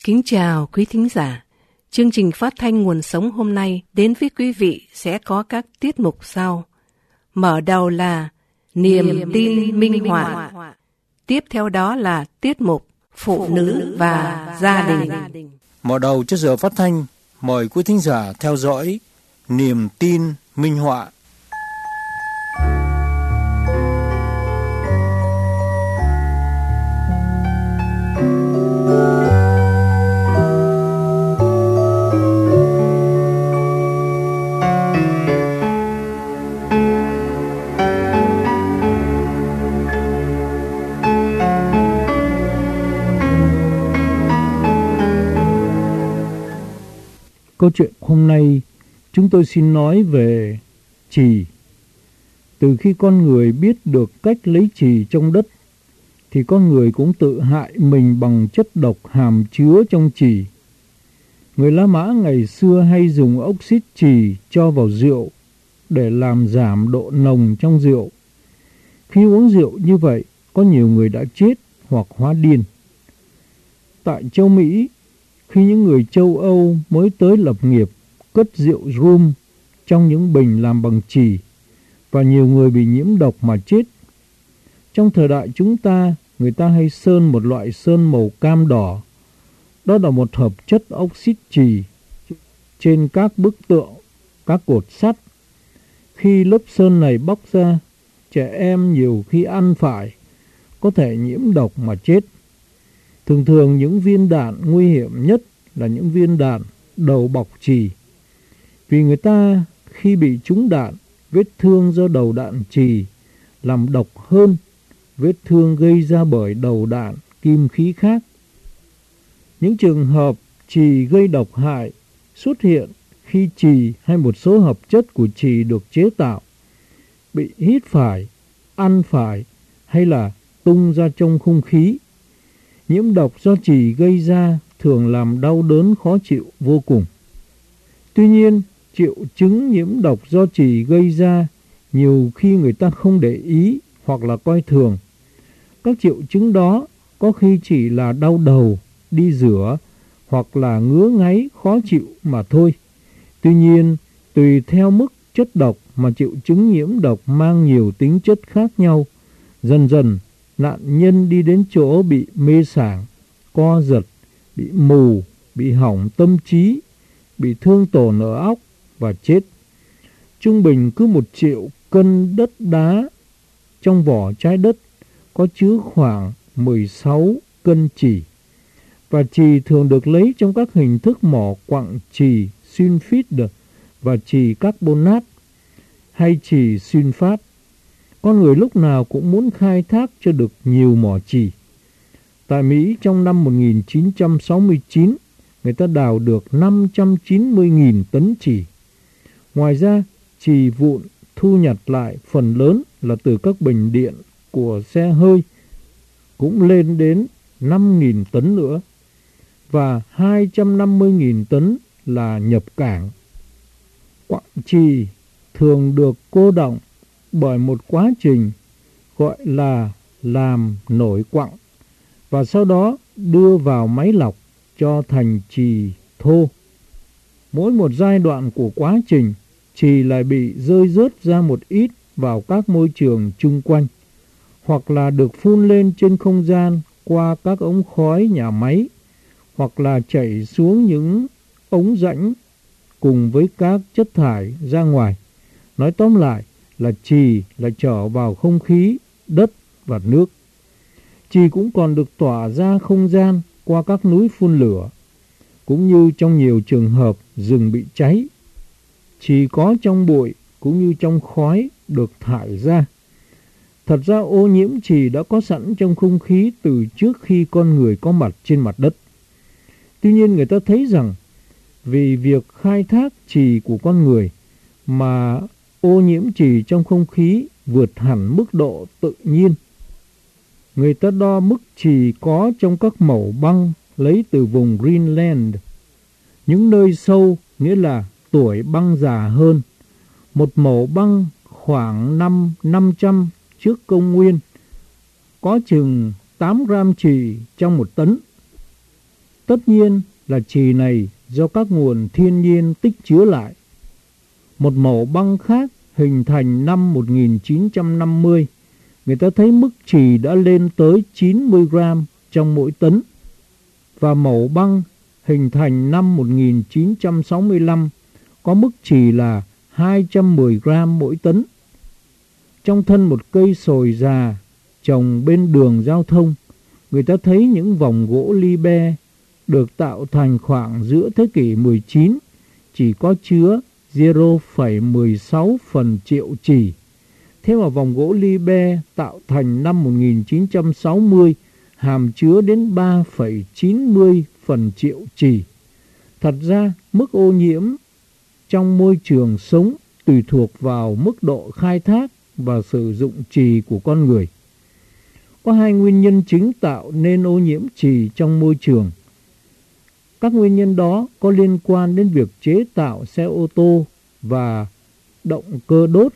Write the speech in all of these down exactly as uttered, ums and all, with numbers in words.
Kính chào quý thính giả. Chương trình phát thanh Nguồn Sống hôm nay đến với quý vị sẽ có các tiết mục sau. Mở đầu là Niềm, Niềm tin, tin minh họa. Tiếp theo đó là tiết mục Phụ nữ và, và gia đình. đình. Mở đầu cho giờ phát thanh, mời quý thính giả theo dõi Niềm tin minh họa. Câu chuyện hôm nay chúng tôi xin nói về chì. Từ khi con người biết được cách lấy chì trong đất thì con người cũng tự hại mình bằng chất độc hàm chứa trong chì. Người La Mã ngày xưa hay dùng oxit chì cho vào rượu để làm giảm độ nồng trong rượu. Khi uống rượu như vậy, có nhiều người đã chết hoặc hóa điên. Tại châu Mỹ, khi những người châu Âu mới tới lập nghiệp cất rượu rum trong những bình làm bằng chì và nhiều người bị nhiễm độc mà chết. Trong thời đại chúng ta, người ta hay sơn một loại sơn màu cam đỏ. Đó là một hợp chất oxit chì trên các bức tượng, các cột sắt. Khi lớp sơn này bóc ra, trẻ em nhiều khi ăn phải có thể nhiễm độc mà chết. Thường thường những viên đạn nguy hiểm nhất là những viên đạn đầu bọc chì. Vì người ta khi bị trúng đạn, vết thương do đầu đạn chì làm độc hơn vết thương gây ra bởi đầu đạn kim khí khác. Những trường hợp chì gây độc hại xuất hiện khi chì hay một số hợp chất của chì được chế tạo bị hít phải, ăn phải hay là tung ra trong không khí. Nhiễm độc do chì gây ra thường làm đau đớn khó chịu vô cùng. Tuy nhiên, triệu chứng nhiễm độc do chì gây ra nhiều khi người ta không để ý hoặc là coi thường. Các triệu chứng đó có khi chỉ là đau đầu, đi rửa hoặc là ngứa ngáy khó chịu mà thôi. Tuy nhiên, tùy theo mức chất độc mà triệu chứng nhiễm độc mang nhiều tính chất khác nhau. Dần dần, nạn nhân đi đến chỗ bị mê sảng, co giật, bị mù, bị hỏng tâm trí, bị thương tổn ở óc và chết. Trung bình cứ một triệu cân đất đá trong vỏ trái đất có chứa khoảng mười sáu cân chì. Và chì thường được lấy trong các hình thức mỏ quặng chì sulfide và chì carbonat hay chì sunfat. Con người lúc nào cũng muốn khai thác cho được nhiều mỏ chì. Tại Mỹ trong năm một nghìn chín trăm sáu mươi chín, người ta đào được năm trăm chín mươi nghìn tấn chì. Ngoài ra, chì vụn thu nhặt lại phần lớn là từ các bình điện của xe hơi cũng lên đến năm nghìn tấn nữa và hai trăm năm mươi nghìn tấn là nhập cảng. Quặng chì thường được cô đọng bởi một quá trình gọi là làm nổi quặng và sau đó đưa vào máy lọc cho thành chì thô. Mỗi một giai đoạn của quá trình, chì lại bị rơi rớt ra một ít vào các môi trường chung quanh, hoặc là được phun lên trên không gian qua các ống khói nhà máy, hoặc là chảy xuống những ống rãnh cùng với các chất thải ra ngoài. Nói tóm lại là chì lại trở vào không khí, đất và nước. Chì cũng còn được tỏa ra không gian qua các núi phun lửa, cũng như trong nhiều trường hợp rừng bị cháy. Chì có trong bụi cũng như trong khói được thải ra. Thật ra ô nhiễm chì đã có sẵn trong không khí từ trước khi con người có mặt trên mặt đất. Tuy nhiên người ta thấy rằng vì việc khai thác chì của con người mà ô nhiễm chì trong không khí vượt hẳn mức độ tự nhiên. Người ta đo mức chì có trong các mẩu băng lấy từ vùng Greenland. Những nơi sâu nghĩa là tuổi băng già hơn. Một mẩu băng khoảng năm năm trăm trước công nguyên có chừng tám gram chì trong một tấn. Tất nhiên là chì này do các nguồn thiên nhiên tích chứa lại. Một mẩu băng khác hình thành năm một nghìn chín trăm năm mươi, người ta thấy mức chì đã lên tới chín mươi gram trong mỗi tấn. Và mẩu băng hình thành năm một nghìn chín trăm sáu mươi lăm có mức chì là hai trăm mười gram mỗi tấn. Trong thân một cây sồi già trồng bên đường giao thông, người ta thấy những vòng gỗ Liebherr được tạo thành khoảng giữa thế kỷ mười chín chỉ có chứa không phẩy mười sáu phần triệu chì. Thế mà vòng gỗ Liebherr tạo thành năm một nghìn chín trăm sáu mươi hàm chứa đến ba phẩy chín mươi phần triệu chì. Thật ra, mức ô nhiễm trong môi trường sống tùy thuộc vào mức độ khai thác và sử dụng chì của con người. Có hai nguyên nhân chính tạo nên ô nhiễm chì trong môi trường. Các nguyên nhân đó có liên quan đến việc chế tạo xe ô tô và động cơ đốt.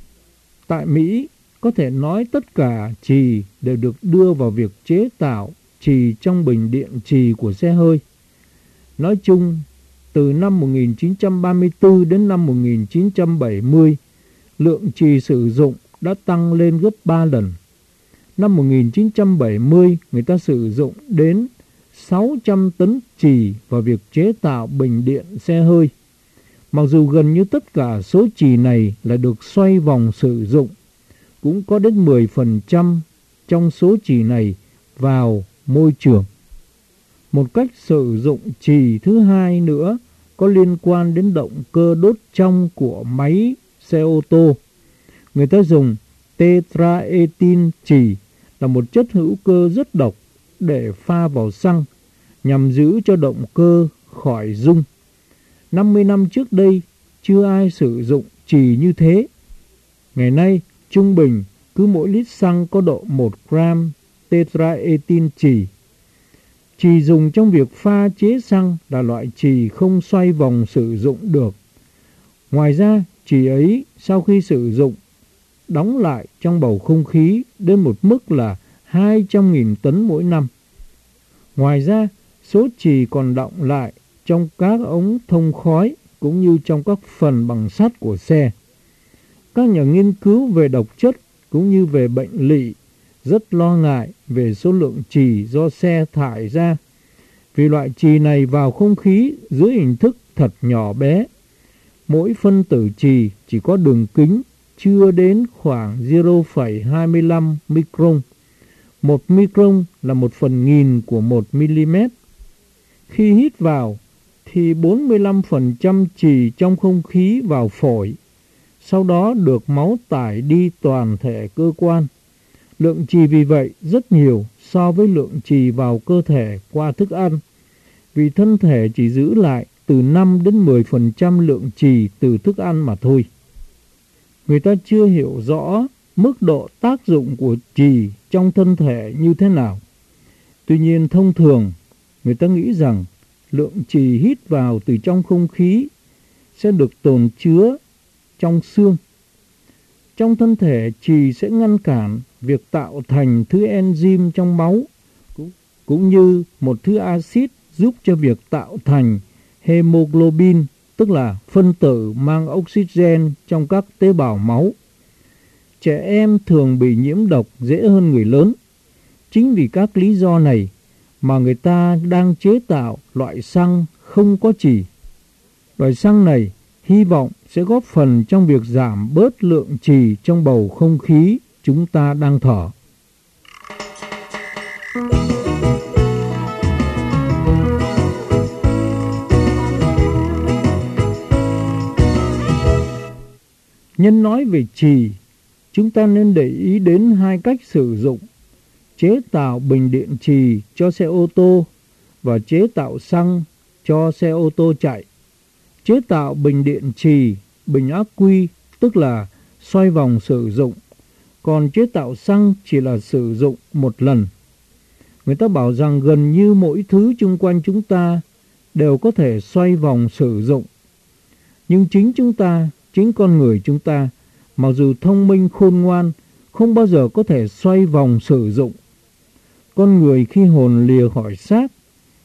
Tại Mỹ, có thể nói tất cả chì đều được đưa vào việc chế tạo chì trong bình điện chì của xe hơi. Nói chung, từ năm một nghìn chín trăm ba mươi tư đến năm một nghìn chín trăm bảy mươi, lượng chì sử dụng đã tăng lên gấp ba lần. Năm một nghìn chín trăm bảy mươi, người ta sử dụng đến sáu trăm tấn chì vào việc chế tạo bình điện xe hơi. Mặc dù gần như tất cả số chì này là được xoay vòng sử dụng, cũng có đến mười phần trăm trong số chì này vào môi trường. Một cách sử dụng chì thứ hai nữa có liên quan đến động cơ đốt trong của máy xe ô tô. Người ta dùng tetraethyl chì là một chất hữu cơ rất độc để pha vào xăng nhằm giữ cho động cơ khỏi rung. năm mươi năm trước đây, chưa ai sử dụng chì như thế. Ngày nay, trung bình cứ mỗi lít xăng có độ một gram tetraethyl chì. Chì dùng trong việc pha chế xăng là loại chì không xoay vòng sử dụng được. Ngoài ra, chì ấy sau khi sử dụng đóng lại trong bầu không khí đến một mức là hai trăm nghìn tấn mỗi năm. Ngoài ra, số chì còn đọng lại trong các ống thông khói cũng như trong các phần bằng sắt của xe. Các nhà nghiên cứu về độc chất cũng như về bệnh lỵ rất lo ngại về số lượng chì do xe thải ra, vì loại chì này vào không khí dưới hình thức thật nhỏ bé. Mỗi phân tử chì chỉ có đường kính chưa đến khoảng không phẩy hai mươi lăm micron. Một micron là một phần nghìn của một mm. Khi hít vào thì bốn mươi lăm phần trăm chì trong không khí vào phổi, sau đó được máu tải đi toàn thể cơ quan. Lượng chì vì vậy rất nhiều so với lượng chì vào cơ thể qua thức ăn, vì thân thể chỉ giữ lại từ năm đến mười phần trăm lượng chì từ thức ăn mà thôi. Người ta chưa hiểu rõ mức độ tác dụng của chì trong thân thể như thế nào. Tuy nhiên thông thường, người ta nghĩ rằng lượng chì hít vào từ trong không khí sẽ được tồn chứa trong xương. Trong thân thể, chì sẽ ngăn cản việc tạo thành thứ enzyme trong máu, cũng như một thứ axit giúp cho việc tạo thành hemoglobin, tức là phân tử mang oxygen trong các tế bào máu. Trẻ em thường bị nhiễm độc dễ hơn người lớn. Chính vì các lý do này mà người ta đang chế tạo loại xăng không có chì. Loại xăng này hy vọng sẽ góp phần trong việc giảm bớt lượng chì trong bầu không khí chúng ta đang thở. Nhân nói về chì, chúng ta nên để ý đến hai cách sử dụng: chế tạo bình điện chì cho xe ô tô và chế tạo xăng cho xe ô tô chạy. Chế tạo bình điện chì, bình ắc quy, tức là xoay vòng sử dụng, còn chế tạo xăng chỉ là sử dụng một lần. Người ta bảo rằng gần như mỗi thứ chung quanh chúng ta đều có thể xoay vòng sử dụng. Nhưng chính chúng ta, chính con người chúng ta, mặc dù thông minh khôn ngoan, không bao giờ có thể xoay vòng sử dụng. Con người khi hồn lìa khỏi xác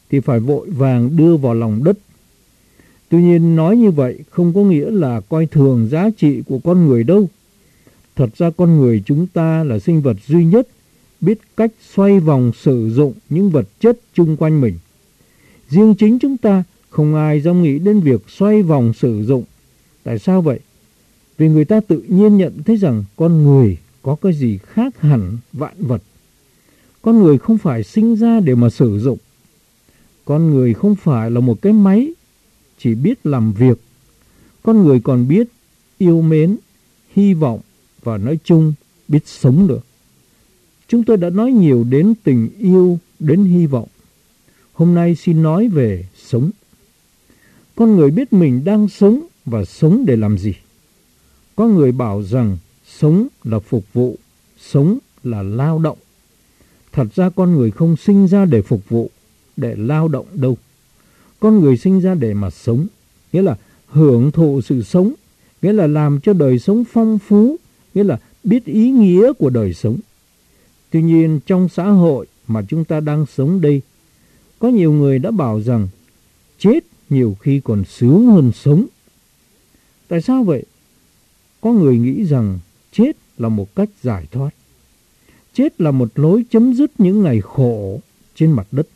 thì phải vội vàng đưa vào lòng đất. Tuy nhiên nói như vậy không có nghĩa là coi thường giá trị của con người đâu. Thật ra con người chúng ta là sinh vật duy nhất biết cách xoay vòng sử dụng những vật chất chung quanh mình. Riêng chính chúng ta không ai dám nghĩ đến việc xoay vòng sử dụng. Tại sao vậy? Vì người ta tự nhiên nhận thấy rằng con người có cái gì khác hẳn vạn vật. Con người không phải sinh ra để mà sử dụng. Con người không phải là một cái máy chỉ biết làm việc. Con người còn biết yêu mến, hy vọng và nói chung biết sống được. Chúng tôi đã nói nhiều đến tình yêu, đến hy vọng. Hôm nay xin nói về sống. Con người biết mình đang sống và sống để làm gì. Có người bảo rằng sống là phục vụ, sống là lao động. Thật ra con người không sinh ra để phục vụ, để lao động đâu. Con người sinh ra để mà sống, nghĩa là hưởng thụ sự sống, nghĩa là làm cho đời sống phong phú, nghĩa là biết ý nghĩa của đời sống. Tuy nhiên trong xã hội mà chúng ta đang sống đây, có nhiều người đã bảo rằng chết nhiều khi còn sướng hơn sống. Tại sao vậy? Có người nghĩ rằng chết là một cách giải thoát. Chết là một lối chấm dứt những ngày khổ trên mặt đất.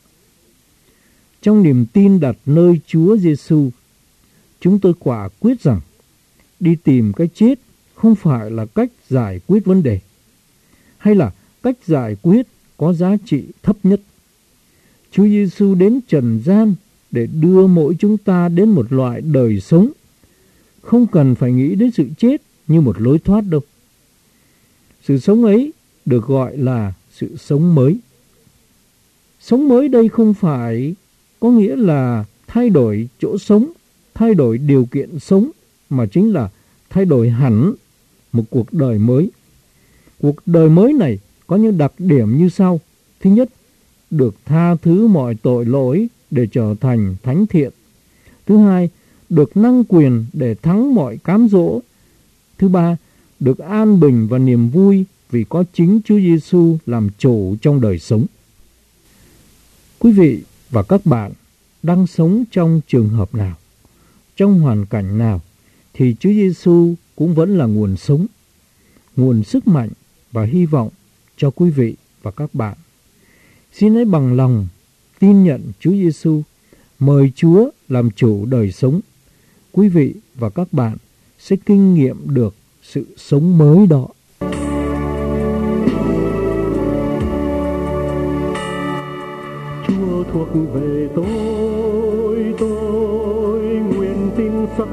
Trong niềm tin đặt nơi Chúa Giêsu, chúng tôi quả quyết rằng đi tìm cái chết không phải là cách giải quyết vấn đề, hay là cách giải quyết có giá trị thấp nhất. Chúa Giêsu đến trần gian để đưa mỗi chúng ta đến một loại đời sống, không cần phải nghĩ đến sự chết như một lối thoát đâu. Sự sống ấy được gọi là sự sống mới. Sống mới đây không phải có nghĩa là thay đổi chỗ sống, thay đổi điều kiện sống, mà chính là thay đổi hẳn một cuộc đời mới. Cuộc đời mới này có những đặc điểm như sau. Thứ nhất, được tha thứ mọi tội lỗi để trở thành thánh thiện. Thứ hai, được năng quyền để thắng mọi cám dỗ. Thứ ba, được an bình và niềm vui vì có chính Chúa Giêsu làm chủ trong đời sống. Quý vị và các bạn đang sống trong trường hợp nào, trong hoàn cảnh nào, thì Chúa Giêsu cũng vẫn là nguồn sống, nguồn sức mạnh và hy vọng cho quý vị và các bạn. Xin hãy bằng lòng tin nhận Chúa Giêsu, mời Chúa làm chủ đời sống. Quý vị và các bạn sẽ kinh nghiệm được sự sống mới đó. Chúa thuộc về tôi, tôi nguyện tin sắc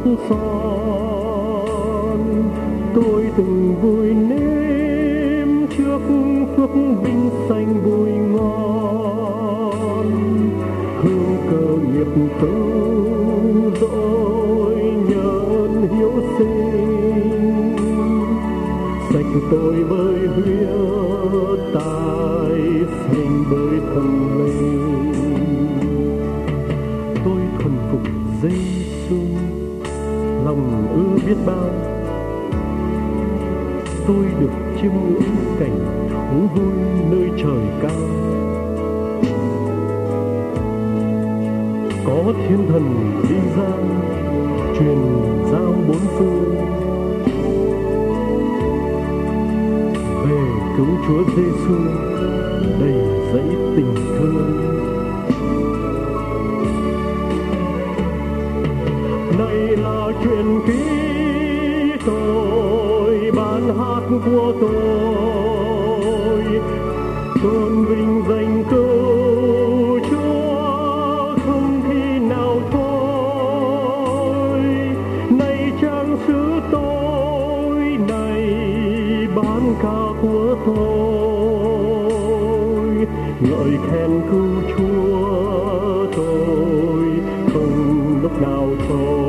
son. Tôi từng vui nếm trước phước vinh xanh vui ngon. Hương cơ nghiệp cứu rỗi nhơn hiếu sinh. Sạch tôi bởi huyết tài xanh bởi thần linh. Tôi thuần phục Giêsu lòng ư biết bao. Tôi được chiêm ngưỡng cảnh thú vui nơi trời cao. Có thiên thần đi ra truyền giao bốn phương về cứu Chúa Giêsu đầy dẫy tình thương. Này là chuyện ký tôi, bài hát của tôi, tôn vinh danh cứu Chúa không khi nào thôi. Này trang sử tôi, này bán ca của tôi, ngợi khen cứu Chúa tôi không lúc nào thôi.